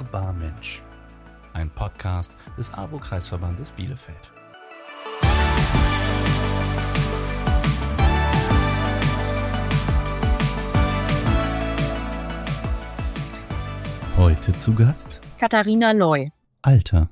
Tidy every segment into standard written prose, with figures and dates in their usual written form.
Hörbar Mensch. Ein Podcast des AWO-Kreisverbandes Bielefeld. Heute zu Gast Katharina Loy. Alter.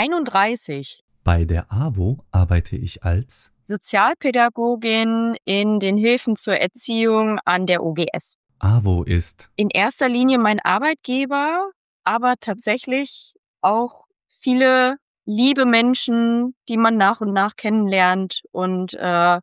31. Bei der AWO arbeite ich als Sozialpädagogin in den Hilfen zur Erziehung an der OGS. AWO ist In erster Linie mein Arbeitgeber, aber tatsächlich auch viele liebe Menschen, die man nach und nach kennenlernt und eine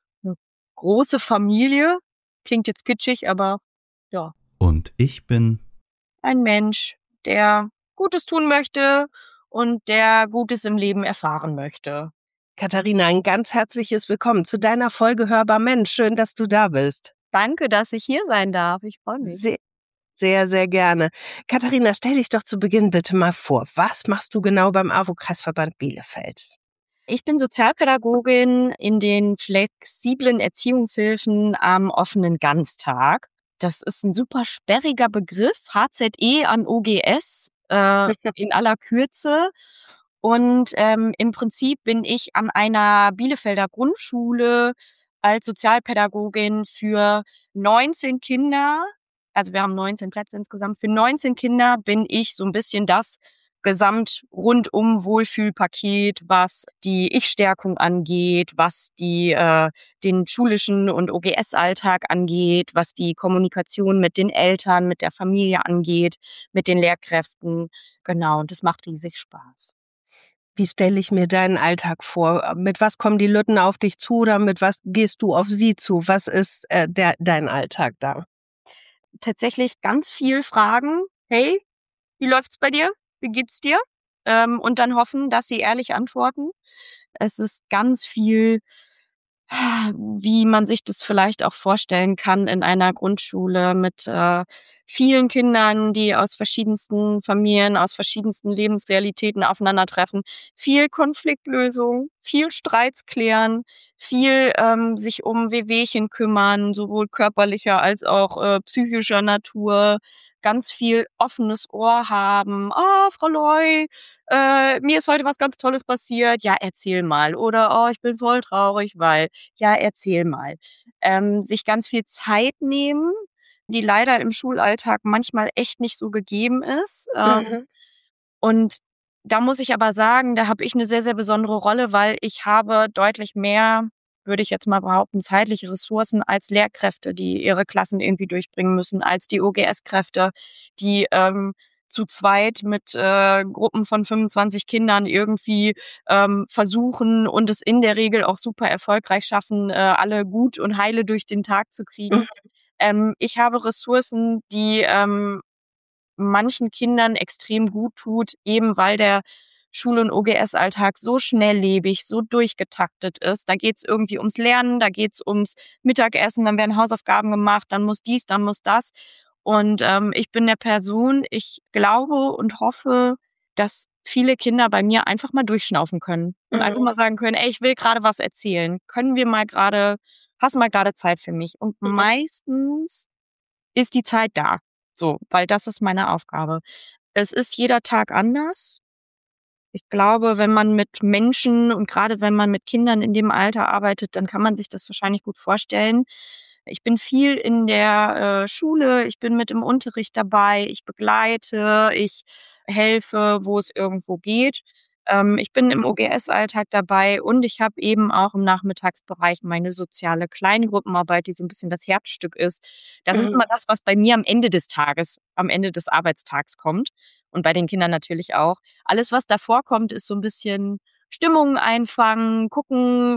große Familie. Klingt jetzt kitschig, aber ja. Und ich bin Ein Mensch, der Gutes tun möchte und der Gutes im Leben erfahren möchte. Katharina, ein ganz herzliches Willkommen zu deiner Folge Hörbar Mensch. Schön, dass du da bist. Danke, dass ich hier sein darf. Ich freue mich. Sehr, sehr, sehr gerne. Katharina, stell dich doch zu Beginn bitte mal vor. Was machst du genau beim AWO-Kreisverband Bielefeld? Ich bin Sozialpädagogin in den flexiblen Erziehungshilfen am offenen Ganztag. Das ist ein super sperriger Begriff, HZE an OGS in aller Kürze. Und im Prinzip bin ich an einer Bielefelder Grundschule als Sozialpädagogin für 19 Kinder, also wir haben 19 Plätze insgesamt, für 19 Kinder bin ich so ein bisschen das Gesamt-rundum Wohlfühlpaket, was die Ich-Stärkung angeht, was den schulischen und OGS-Alltag angeht, was die Kommunikation mit den Eltern, mit der Familie angeht, mit den Lehrkräften. Genau, und das macht riesig Spaß. Wie stelle ich mir deinen Alltag vor? Mit was kommen die Lütten auf dich zu oder mit was gehst du auf sie zu? Was ist dein Alltag da? Tatsächlich ganz viel Fragen. Hey, wie läuft's bei dir? Wie geht's dir? Und dann hoffen, dass sie ehrlich antworten. Es ist ganz viel, wie man sich das vielleicht auch vorstellen kann in einer Grundschule mit vielen Kindern, die aus verschiedensten Familien, aus verschiedensten Lebensrealitäten aufeinandertreffen. Viel Konfliktlösung, viel Streits klären, viel sich um Wehwehchen kümmern, sowohl körperlicher als auch psychischer Natur. Ganz viel offenes Ohr haben. Frau Loy, mir ist heute was ganz Tolles passiert. Ja, erzähl mal. Oder, ich bin voll traurig, weil. Ja, erzähl mal. Sich ganz viel Zeit nehmen, die leider im Schulalltag manchmal echt nicht so gegeben ist. Und da muss ich aber sagen, da habe ich eine sehr, sehr besondere Rolle, weil ich habe deutlich mehr, würde ich jetzt mal behaupten, zeitliche Ressourcen als Lehrkräfte, die ihre Klassen irgendwie durchbringen müssen, als die OGS-Kräfte, die zu zweit mit Gruppen von 25 Kindern irgendwie versuchen und es in der Regel auch super erfolgreich schaffen, alle gut und heile durch den Tag zu kriegen. Ich habe Ressourcen, die manchen Kindern extrem gut tut, eben weil der Schul- und OGS-Alltag so schnelllebig, so durchgetaktet ist. Da geht's irgendwie ums Lernen, da geht's ums Mittagessen, dann werden Hausaufgaben gemacht, dann muss dies, dann muss das. Und ich bin der Person, ich glaube und hoffe, dass viele Kinder bei mir einfach mal durchschnaufen können und einfach mal sagen können, ey, ich will gerade was erzählen. Hast du mal gerade Zeit für mich? Und meistens ist die Zeit da. So, weil das ist meine Aufgabe. Es ist jeder Tag anders. Ich glaube, wenn man mit Menschen und gerade wenn man mit Kindern in dem Alter arbeitet, dann kann man sich das wahrscheinlich gut vorstellen. Ich bin viel in der Schule, ich bin mit im Unterricht dabei, ich begleite, ich helfe, wo es irgendwo geht. Ich bin im OGS-Alltag dabei und ich habe eben auch im Nachmittagsbereich meine soziale Kleingruppenarbeit, die so ein bisschen das Herzstück ist. Das ist immer das, was bei mir am Ende des Tages, am Ende des Arbeitstags kommt und bei den Kindern natürlich auch. Alles, was davor kommt, ist so ein bisschen Stimmung einfangen, gucken,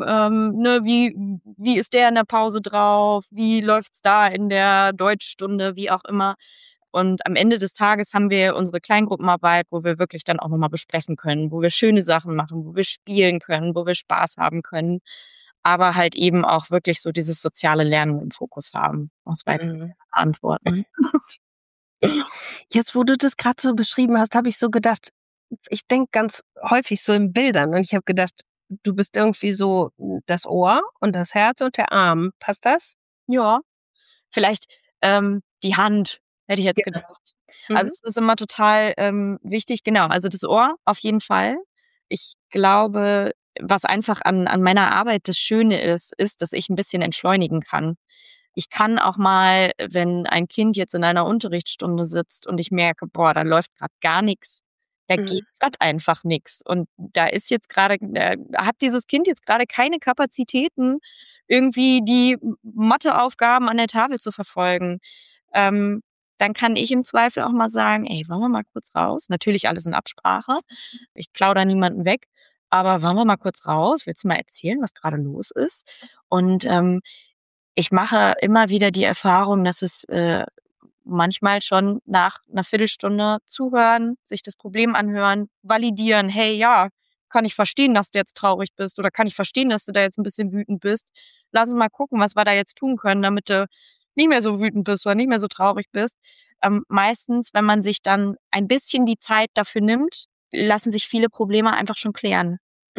wie ist der in der Pause drauf, wie läuft's da in der Deutschstunde, wie auch immer. Und am Ende des Tages haben wir unsere Kleingruppenarbeit, wo wir wirklich dann auch nochmal besprechen können, wo wir schöne Sachen machen, wo wir spielen können, wo wir Spaß haben können, aber halt eben auch wirklich so dieses soziale Lernen im Fokus haben. Das war jetzt Antworten. Jetzt, wo du das gerade so beschrieben hast, habe ich so gedacht, ich denke ganz häufig so in Bildern und ich habe gedacht, du bist irgendwie so das Ohr und das Herz und der Arm. Passt das? Ja, vielleicht die Hand, hätte ich jetzt gedacht. Also es ist immer total wichtig, genau, also das Ohr auf jeden Fall. Ich glaube, was einfach an meiner Arbeit das Schöne ist, dass ich ein bisschen entschleunigen kann. Ich kann auch mal, wenn ein Kind jetzt in einer Unterrichtsstunde sitzt und ich merke, boah, da läuft gerade gar nichts, da geht grad einfach nichts. Und da ist jetzt gerade, hat dieses Kind jetzt gerade keine Kapazitäten, irgendwie die Matheaufgaben an der Tafel zu verfolgen. Dann kann ich im Zweifel auch mal sagen, ey, wollen wir mal kurz raus? Natürlich alles in Absprache. Ich klaue da niemanden weg. Aber wollen wir mal kurz raus? Willst du mal erzählen, was gerade los ist? Und ich mache immer wieder die Erfahrung, dass es manchmal schon nach einer Viertelstunde zuhören, sich das Problem anhören, validieren, hey, ja, kann ich verstehen, dass du jetzt traurig bist oder kann ich verstehen, dass du da jetzt ein bisschen wütend bist. Lass uns mal gucken, was wir da jetzt tun können, damit du nicht mehr so wütend bist oder nicht mehr so traurig bist. Meistens, wenn man sich dann ein bisschen die Zeit dafür nimmt, lassen sich viele Probleme einfach schon klären.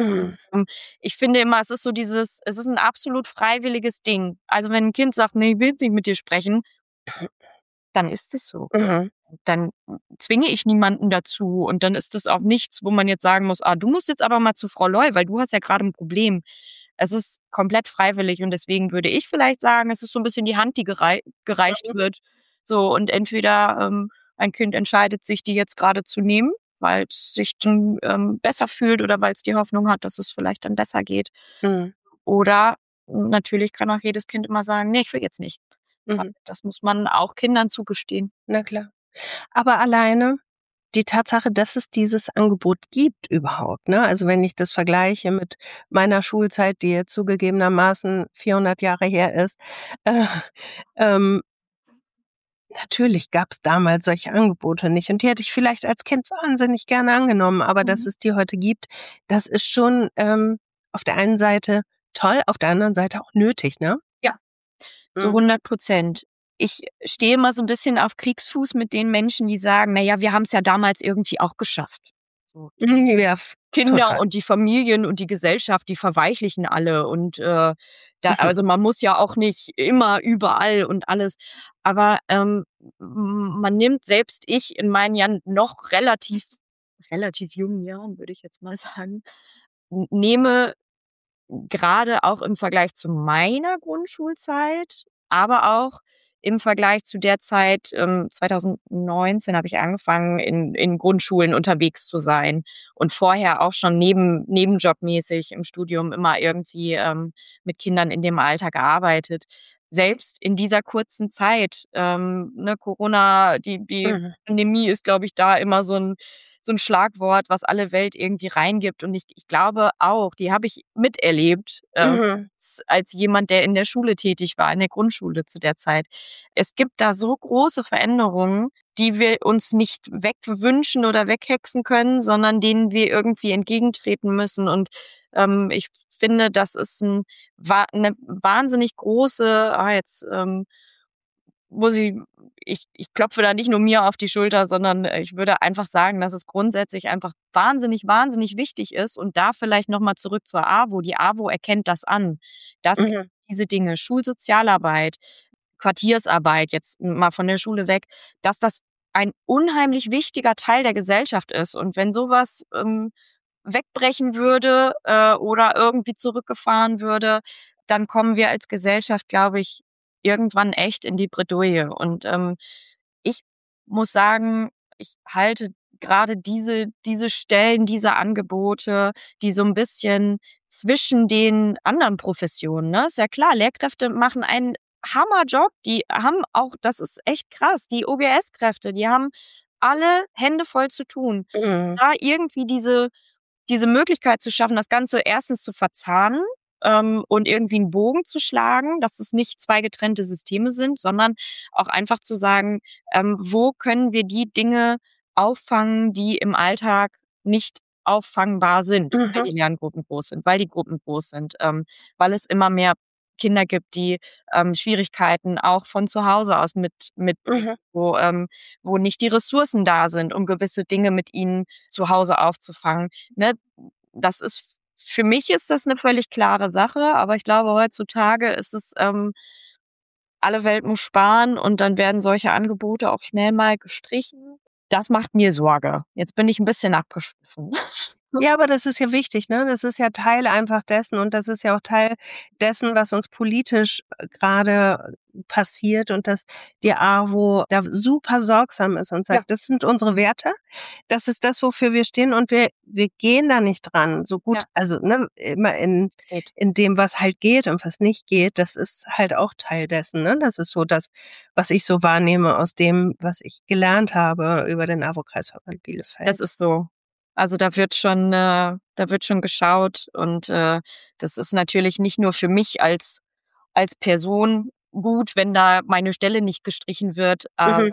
Ich finde immer, es ist ein absolut freiwilliges Ding. Also wenn ein Kind sagt, nee, ich will nicht mit dir sprechen, dann ist es so. Dann zwinge ich niemanden dazu und dann ist das auch nichts, wo man jetzt sagen muss, du musst jetzt aber mal zu Frau Loy, weil du hast ja gerade ein Problem. Es ist komplett freiwillig und deswegen würde ich vielleicht sagen, es ist so ein bisschen die Hand, die gereicht wird. So, und entweder ein Kind entscheidet sich, die jetzt gerade zu nehmen, weil es sich dann besser fühlt oder weil es die Hoffnung hat, dass es vielleicht dann besser geht. Oder natürlich kann auch jedes Kind immer sagen, nee, ich will jetzt nicht. Das muss man auch Kindern zugestehen. Na klar. Aber alleine die Tatsache, dass es dieses Angebot gibt überhaupt, ne? Also wenn ich das vergleiche mit meiner Schulzeit, die jetzt zugegebenermaßen 400 Jahre her ist, ähm, natürlich gab es damals solche Angebote nicht und die hätte ich vielleicht als Kind wahnsinnig gerne angenommen, aber dass es die heute gibt, das ist schon auf der einen Seite toll, auf der anderen Seite auch nötig, ne? Ja, zu 100%. Ich stehe immer so ein bisschen auf Kriegsfuß mit den Menschen, die sagen, na ja, wir haben es ja damals irgendwie auch geschafft. So. Ja, Kinder total. und die Familien und die Gesellschaft, die verweichlichen alle und also man muss ja auch nicht immer überall und alles, aber man nimmt, selbst ich in meinen Jahren noch relativ jungen Jahren, würde ich jetzt mal sagen, nehme gerade auch im Vergleich zu meiner Grundschulzeit, aber auch im Vergleich zu der Zeit, 2019 habe ich angefangen, in Grundschulen unterwegs zu sein und vorher auch schon nebenjobmäßig im Studium immer irgendwie mit Kindern in dem Alter gearbeitet. Selbst in dieser kurzen Zeit, Corona, die Pandemie ist, glaube ich, da immer so ein Schlagwort, was alle Welt irgendwie reingibt. Und ich glaube auch, die habe ich miterlebt, als jemand, der in der Schule tätig war, in der Grundschule zu der Zeit. Es gibt da so große Veränderungen, die wir uns nicht wegwünschen oder weghexen können, sondern denen wir irgendwie entgegentreten müssen. Und ich finde, das ist eine wahnsinnig große, ich klopfe da nicht nur mir auf die Schulter, sondern ich würde einfach sagen, dass es grundsätzlich einfach wahnsinnig, wahnsinnig wichtig ist und da vielleicht nochmal zurück zur AWO. Die AWO erkennt das an. Das gibt diese Dinge, Schulsozialarbeit, Quartiersarbeit, jetzt mal von der Schule weg, dass das ein unheimlich wichtiger Teil der Gesellschaft ist. Und wenn sowas wegbrechen würde oder irgendwie zurückgefahren würde, dann kommen wir als Gesellschaft, glaube ich, irgendwann echt in die Bredouille. Und ich muss sagen, ich halte gerade diese Stellen, diese Angebote, die so ein bisschen zwischen den anderen Professionen, ne? Ist ja klar, Lehrkräfte machen einen Hammerjob. Die haben auch, das ist echt krass, die OGS-Kräfte, die haben alle Hände voll zu tun. Da irgendwie diese Möglichkeit zu schaffen, das Ganze erstens zu verzahnen und irgendwie einen Bogen zu schlagen, dass es nicht zwei getrennte Systeme sind, sondern auch einfach zu sagen, wo können wir die Dinge auffangen, die im Alltag nicht auffangbar sind, weil die Lerngruppen groß sind, weil die Gruppen groß sind, weil es immer mehr Kinder gibt, die Schwierigkeiten auch von zu Hause aus mit wo nicht die Ressourcen da sind, um gewisse Dinge mit ihnen zu Hause aufzufangen. Ne? Das ist, für mich ist das eine völlig klare Sache, aber ich glaube, heutzutage ist es alle Welt muss sparen und dann werden solche Angebote auch schnell mal gestrichen. Das macht mir Sorge. Jetzt bin ich ein bisschen abgeschwiffen. Ja, aber das ist ja wichtig, ne? Das ist ja Teil einfach dessen und das ist ja auch Teil dessen, was uns politisch gerade passiert und dass die AWO da super sorgsam ist und sagt, das sind unsere Werte, das ist das, wofür wir stehen und wir gehen da nicht dran. So gut, also ne, immer in dem, was halt geht und was nicht geht, das ist halt auch Teil dessen, ne? Das ist so das, was ich so wahrnehme aus dem, was ich gelernt habe über den AWO-Kreisverband Bielefeld. Das ist so. Also da wird schon geschaut und das ist natürlich nicht nur für mich als Person gut, wenn da meine Stelle nicht gestrichen wird,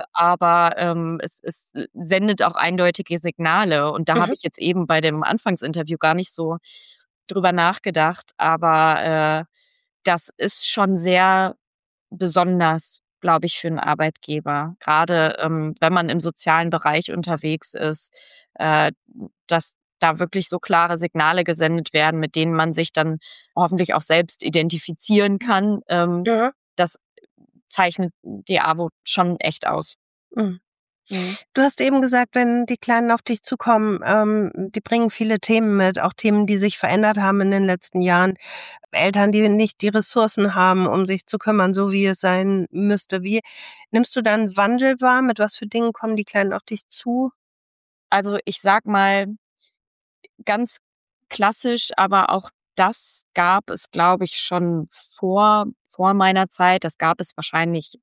aber es sendet auch eindeutige Signale und da habe ich jetzt eben bei dem Anfangsinterview gar nicht so drüber nachgedacht, aber das ist schon sehr besonders, glaube ich, für einen Arbeitgeber. Gerade wenn man im sozialen Bereich unterwegs ist, dass da wirklich so klare Signale gesendet werden, mit denen man sich dann hoffentlich auch selbst identifizieren kann. Das zeichnet die AWO schon echt aus. Mhm. Du hast eben gesagt, wenn die Kleinen auf dich zukommen, die bringen viele Themen mit, auch Themen, die sich verändert haben in den letzten Jahren. Eltern, die nicht die Ressourcen haben, um sich zu kümmern, so wie es sein müsste. Wie nimmst du dann Wandel wahr? Mit was für Dingen kommen die Kleinen auf dich zu? Also ich sag mal, ganz klassisch, aber auch das gab es, glaube ich, schon vor meiner Zeit. Das gab es wahrscheinlich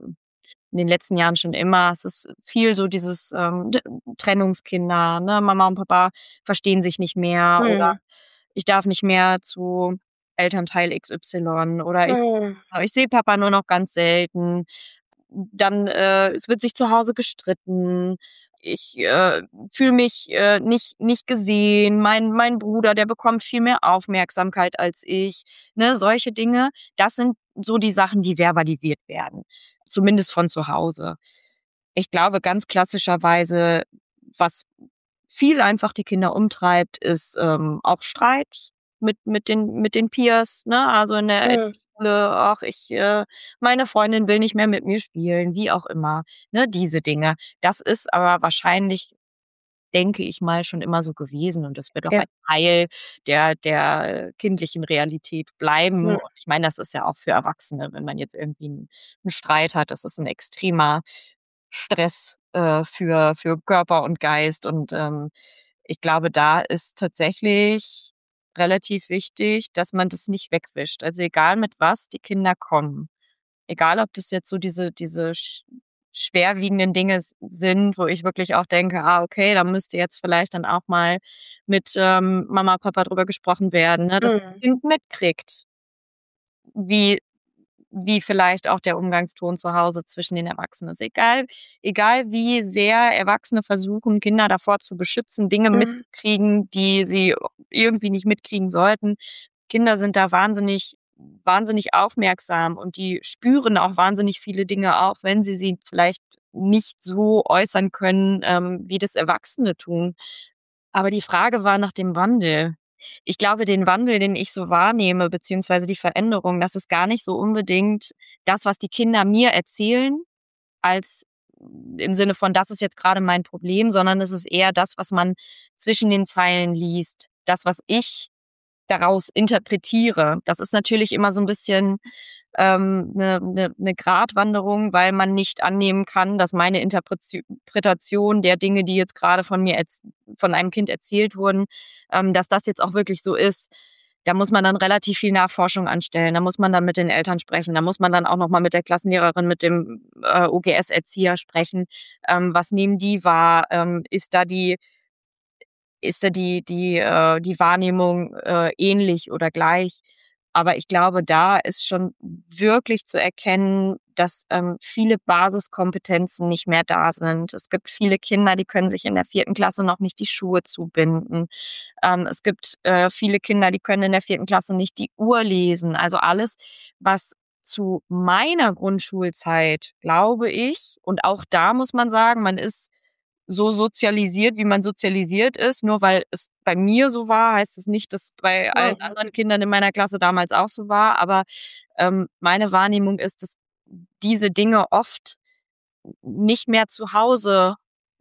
in den letzten Jahren schon immer. Es ist viel so dieses Trennungskinder, ne? Mama und Papa verstehen sich nicht mehr oder ich darf nicht mehr zu Elternteil XY oder ich sehe Papa nur noch ganz selten. Dann es wird sich zu Hause gestritten. Ich fühle mich nicht gesehen. Mein Bruder, der bekommt viel mehr Aufmerksamkeit als ich. Ne, solche Dinge, das sind so die Sachen, die verbalisiert werden. Zumindest von zu Hause. Ich glaube, ganz klassischerweise, was viel einfach die Kinder umtreibt, ist auch Streit mit den Peers, ne? Also in der Schule, ach, meine Freundin will nicht mehr mit mir spielen, wie auch immer, ne? Diese Dinge. Das ist aber wahrscheinlich, denke ich mal, schon immer so gewesen und das wird auch ein Teil der kindlichen Realität bleiben. Und ich meine, das ist ja auch für Erwachsene, wenn man jetzt irgendwie einen Streit hat, das ist ein extremer Stress für Körper und Geist und ich glaube, da ist tatsächlich relativ wichtig, dass man das nicht wegwischt. Also egal mit was die Kinder kommen, egal ob das jetzt so diese schwerwiegenden Dinge sind, wo ich wirklich auch denke, okay, da müsste jetzt vielleicht dann auch mal mit Mama, Papa drüber gesprochen werden, ne, dass das Kind mitkriegt, wie vielleicht auch der Umgangston zu Hause zwischen den Erwachsenen ist. Egal wie sehr Erwachsene versuchen, Kinder davor zu beschützen, Dinge mitzukriegen, die sie irgendwie nicht mitkriegen sollten. Kinder sind da wahnsinnig aufmerksam und die spüren auch wahnsinnig viele Dinge, auch wenn sie vielleicht nicht so äußern können, wie das Erwachsene tun. Aber die Frage war nach dem Wandel. Ich glaube, den Wandel, den ich so wahrnehme, beziehungsweise die Veränderung, das ist gar nicht so unbedingt das, was die Kinder mir erzählen, als im Sinne von, das ist jetzt gerade mein Problem, sondern es ist eher das, was man zwischen den Zeilen liest. Das, was ich daraus interpretiere. Das ist natürlich immer so ein bisschen eine Gratwanderung, weil man nicht annehmen kann, dass meine Interpretation der Dinge, die jetzt gerade von einem Kind erzählt wurden, dass das jetzt auch wirklich so ist. Da muss man dann relativ viel Nachforschung anstellen. Da muss man dann mit den Eltern sprechen. Da muss man dann auch nochmal mit der Klassenlehrerin, mit dem OGS-Erzieher sprechen. Was nehmen die wahr? Ist da die Wahrnehmung ähnlich oder gleich? Aber ich glaube, da ist schon wirklich zu erkennen, dass viele Basiskompetenzen nicht mehr da sind. Es gibt viele Kinder, die können sich in der 4. Klasse noch nicht die Schuhe zubinden. Es gibt viele Kinder, die können in der 4. Klasse nicht die Uhr lesen. Also alles, was zu meiner Grundschulzeit, glaube ich, und auch da muss man sagen, man ist so sozialisiert, wie man sozialisiert ist. Nur weil es bei mir so war, heißt es nicht, dass bei allen anderen Kindern in meiner Klasse damals auch so war. Aber meine Wahrnehmung ist, dass diese Dinge oft nicht mehr zu Hause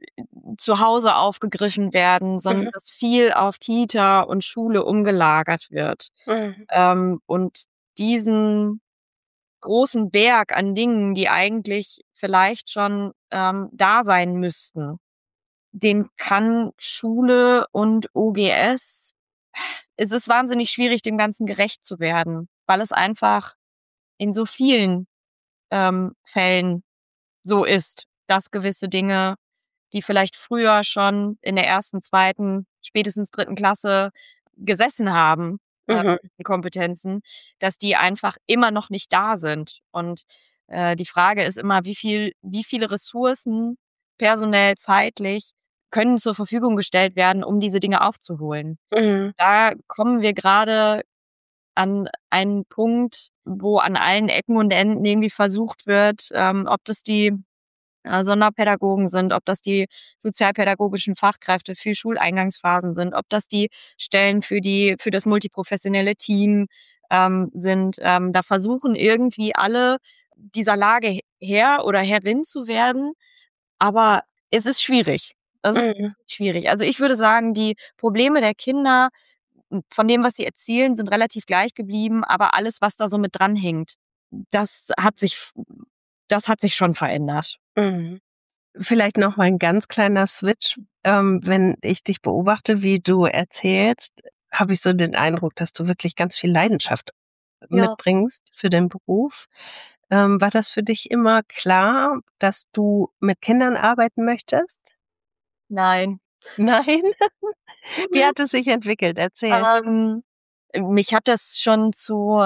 aufgegriffen werden, sondern dass viel auf Kita und Schule umgelagert wird. Und diesen großen Berg an Dingen, die eigentlich vielleicht schon da sein müssten, den kann Schule und OGS, es ist wahnsinnig schwierig, dem Ganzen gerecht zu werden, weil es einfach in so vielen Fällen so ist, dass gewisse Dinge, die vielleicht früher schon in der 1., 2., spätestens 3. Klasse gesessen haben, Kompetenzen, dass die einfach immer noch nicht da sind. Und die Frage ist immer, wie viele Ressourcen, personell, zeitlich, können zur Verfügung gestellt werden, um diese Dinge aufzuholen. Da kommen wir gerade an einen Punkt, wo an allen Ecken und Enden irgendwie versucht wird, ob das die Sonderpädagogen sind, ob das die sozialpädagogischen Fachkräfte für Schuleingangsphasen sind, ob das die Stellen für das multiprofessionelle Team sind. Da versuchen irgendwie alle dieser Lage Herr oder Herrin zu werden, aber es ist schwierig. Das ist schwierig. Also ich würde sagen, die Probleme der Kinder von dem, was sie erzielen, sind relativ gleich geblieben, aber alles, was da so mit dranhängt, das hat sich schon verändert. Vielleicht noch mal ein ganz kleiner Switch. Wenn ich dich beobachte, wie du erzählst, habe ich so den Eindruck, dass du wirklich ganz viel Leidenschaft mitbringst für den Beruf. War das für dich immer klar, dass du mit Kindern arbeiten möchtest? Nein. Nein? Wie hat es sich entwickelt? Erzähl. Mich hat das schon zu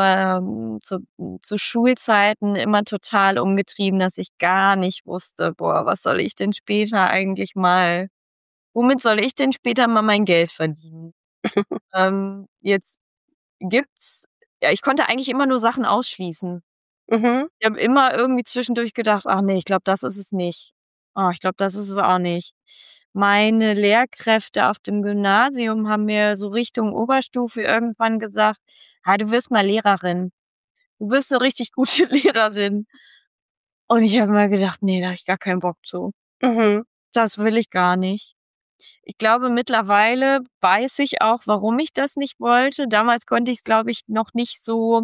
Schulzeiten immer total umgetrieben, dass ich gar nicht wusste, was soll ich denn später eigentlich mal, womit soll ich denn später mal mein Geld verdienen? Jetzt gibt's, ich konnte eigentlich immer nur Sachen ausschließen. Ich habe immer irgendwie zwischendurch gedacht, ach nee, ich glaube, das ist es nicht. Ich glaube, das ist es auch nicht. Meine Lehrkräfte auf dem Gymnasium haben mir so Richtung Oberstufe irgendwann gesagt, du wirst mal Lehrerin. Du wirst eine richtig gute Lehrerin. Und ich habe mal gedacht, nee, da habe ich gar keinen Bock zu. Das will ich gar nicht. Ich glaube, mittlerweile weiß ich auch, warum ich das nicht wollte. Damals konnte ich es, glaube ich, noch nicht so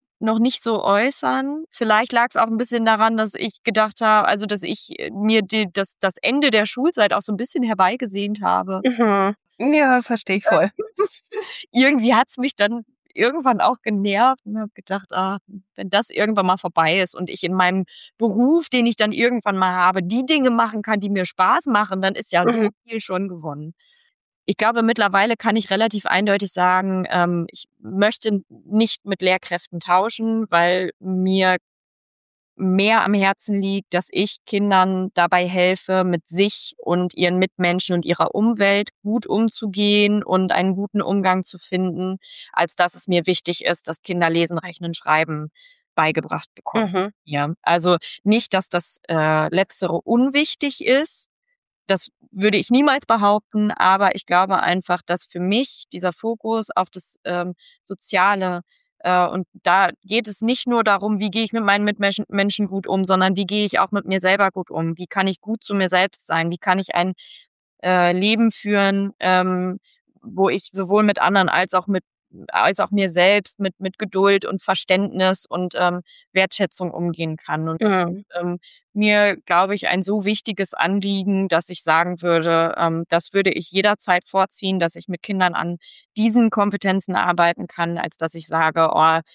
äußern. Vielleicht lag es auch ein bisschen daran, dass ich gedacht habe, also dass ich mir das Ende der Schulzeit auch so ein bisschen herbeigesehnt habe. Ja, verstehe ich voll. Irgendwie hat's mich dann irgendwann auch genervt und habe gedacht, wenn das irgendwann mal vorbei ist und ich in meinem Beruf, den ich dann irgendwann mal habe, die Dinge machen kann, die mir Spaß machen, dann ist ja so viel schon gewonnen. Ich glaube, mittlerweile kann ich relativ eindeutig sagen, ich möchte nicht mit Lehrkräften tauschen, weil mir mehr am Herzen liegt, dass ich Kindern dabei helfe, mit sich und ihren Mitmenschen und ihrer Umwelt gut umzugehen und einen guten Umgang zu finden, als dass es mir wichtig ist, dass Kinder lesen, rechnen, schreiben beigebracht bekommen. Ja, also nicht, dass das Letztere unwichtig ist. Das würde ich niemals behaupten, aber ich glaube einfach, dass für mich dieser Fokus auf das Soziale, und da geht es nicht nur darum, wie gehe ich mit meinen Mitmenschen gut um, sondern wie gehe ich auch mit mir selber gut um? Wie kann ich gut zu mir selbst sein? Wie kann ich ein Leben führen, wo ich sowohl mit anderen als auch mir selbst mit Geduld und Verständnis und Wertschätzung umgehen kann. Und das ist mir, glaube ich, ein so wichtiges Anliegen, dass ich sagen würde, das würde ich jederzeit vorziehen, dass ich mit Kindern an diesen Kompetenzen arbeiten kann, als dass ich sage,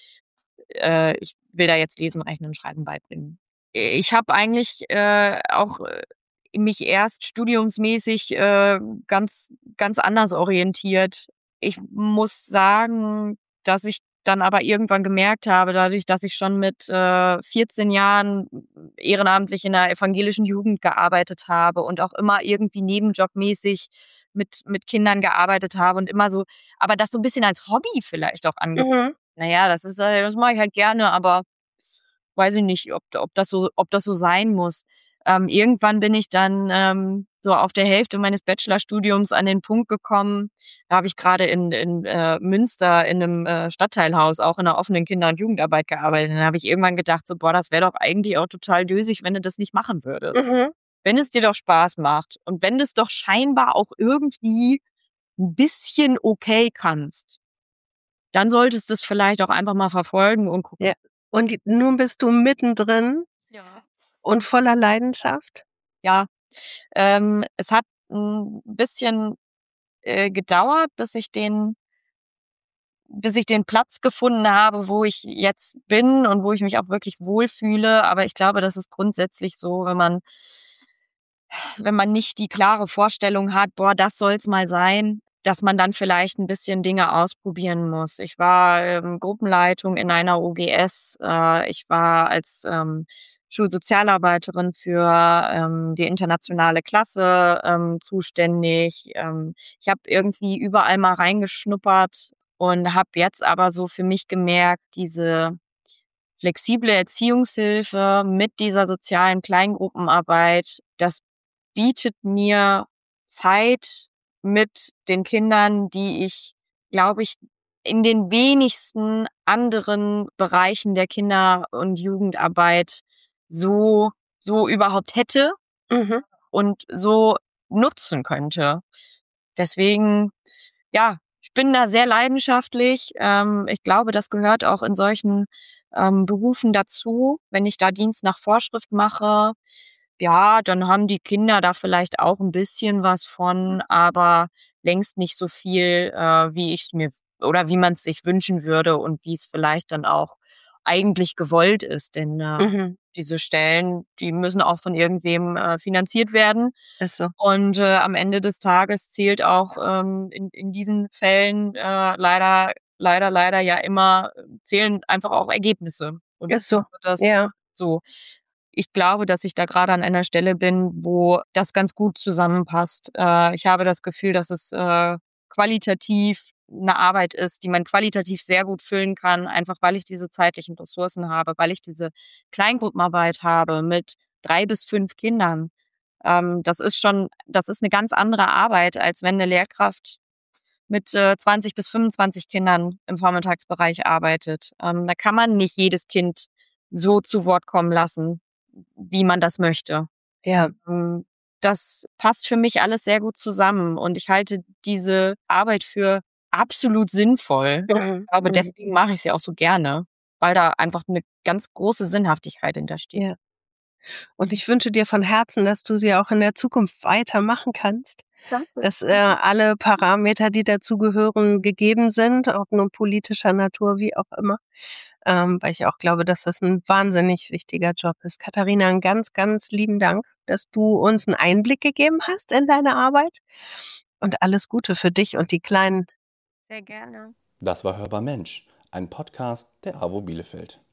ich will da jetzt lesen, rechnen, schreiben beibringen. Ich habe eigentlich auch mich erst studiumsmäßig ganz, ganz anders orientiert. Ich muss sagen, dass ich dann aber irgendwann gemerkt habe, dadurch, dass ich schon mit 14 Jahren ehrenamtlich in der evangelischen Jugend gearbeitet habe und auch immer irgendwie nebenjobmäßig mit Kindern gearbeitet habe und immer so, aber das so ein bisschen als Hobby vielleicht auch angefangen. Naja, das mache ich halt gerne, aber weiß ich nicht, ob das so sein muss. Irgendwann bin ich dann so auf der Hälfte meines Bachelorstudiums an den Punkt gekommen. Da habe ich gerade in Münster in einem Stadtteilhaus auch in der offenen Kinder- und Jugendarbeit gearbeitet. Und dann habe ich irgendwann gedacht, so, boah, das wäre doch eigentlich auch total dösig, wenn du das nicht machen würdest. Mhm. Wenn es dir doch Spaß macht und wenn du es doch scheinbar auch irgendwie ein bisschen okay kannst, dann solltest du es vielleicht auch einfach mal verfolgen und gucken. Ja. Und nun bist du mittendrin Ja. und voller Leidenschaft? Ja, es hat ein bisschen gedauert, bis ich den Platz gefunden habe, wo ich jetzt bin und wo ich mich auch wirklich wohlfühle. Aber ich glaube, das ist grundsätzlich so, wenn man nicht die klare Vorstellung hat, boah, das soll's mal sein, dass man dann vielleicht ein bisschen Dinge ausprobieren muss. Ich war Gruppenleitung in einer OGS. Ich war als Schulsozialarbeiterin für die internationale Klasse zuständig. Ich habe irgendwie überall mal reingeschnuppert und habe jetzt aber so für mich gemerkt, diese flexible Erziehungshilfe mit dieser sozialen Kleingruppenarbeit, das bietet mir Zeit mit den Kindern, die ich, glaube ich, in den wenigsten anderen Bereichen der Kinder- und Jugendarbeit so überhaupt hätte Mhm. und so nutzen könnte. Deswegen, ja, ich bin da sehr leidenschaftlich. Ich glaube, das gehört auch in solchen Berufen dazu. Wenn ich da Dienst nach Vorschrift mache, ja, dann haben die Kinder da vielleicht auch ein bisschen was von, aber längst nicht so viel, wie ich mir oder wie man es sich wünschen würde und wie es vielleicht dann auch eigentlich gewollt ist. Denn Mhm. diese Stellen, die müssen auch von irgendwem finanziert werden. Ist so. Und am Ende des Tages zählt auch in diesen Fällen leider ja immer, zählen einfach auch Ergebnisse. Und Ist so. das Ja. so. Ich glaube, dass ich da gerade an einer Stelle bin, wo das ganz gut zusammenpasst. Ich habe das Gefühl, dass es qualitativ eine Arbeit ist, die man qualitativ sehr gut füllen kann, einfach weil ich diese zeitlichen Ressourcen habe, weil ich diese Kleingruppenarbeit habe mit 3 bis 5 Kindern. Das ist eine ganz andere Arbeit, als wenn eine Lehrkraft mit 20 bis 25 Kindern im Vormittagsbereich arbeitet. Da kann man nicht jedes Kind so zu Wort kommen lassen, wie man das möchte. Ja. Das passt für mich alles sehr gut zusammen und ich halte diese Arbeit für absolut sinnvoll. Mhm. Aber Mhm. deswegen mache ich sie auch so gerne, weil da einfach eine ganz große Sinnhaftigkeit hintersteht. Ja. Und ich wünsche dir von Herzen, dass du sie auch in der Zukunft weitermachen kannst. Danke. Dass alle Parameter, die dazugehören, gegeben sind, ob nun politischer Natur, wie auch immer. Weil ich auch glaube, dass das ein wahnsinnig wichtiger Job ist. Katharina, einen ganz, ganz lieben Dank, dass du uns einen Einblick gegeben hast in deine Arbeit. Und alles Gute für dich und die Kleinen. Sehr gerne. Das war Hörbar Mensch, ein Podcast der AWO Bielefeld.